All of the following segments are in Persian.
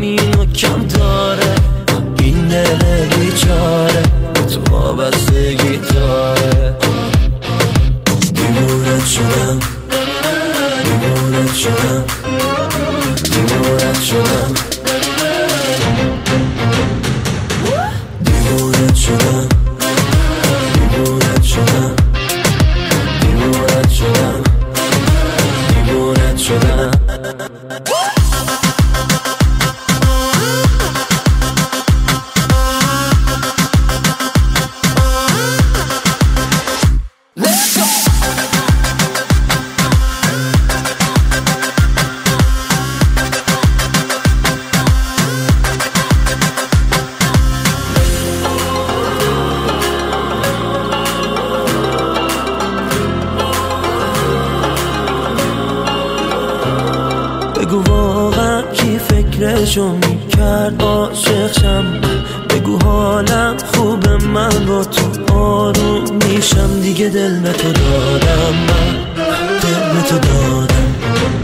اینو کم داره، این دل بیچاره تو وابستگی داره. دیوونت شدم، دیوونت شدم، دیوونت شدم، دیوونت شدم، دیوونت شدم، دیوونت شدم، دیوونت شدم. بگو واقعا کی فکرشو میکرد عاشقشم، بگو حالم خوبه من با تو آروم میشم دیگه. دل به تو دادم من، دل به تو دادم.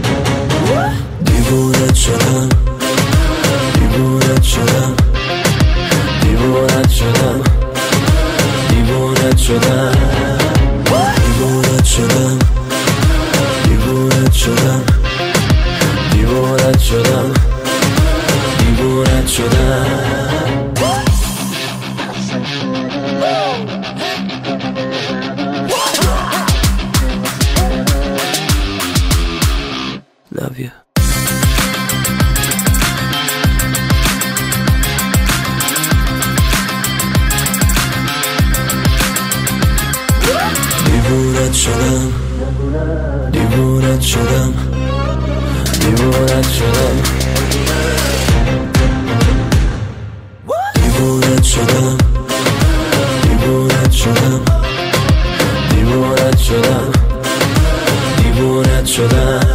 دیوونت شدم، دیوونت شدم، دیوونت شدم، دیوونت شدم، دیوونت شدم، دیوونت شدم، دیوونت شدم، دیوونت شدم. Love you. دیوونت شدم، دیوونت شدم، دیوونت شدم، دیوونت شدم، دیوونت شدم، دیوونت شدم، دیوونت شدم.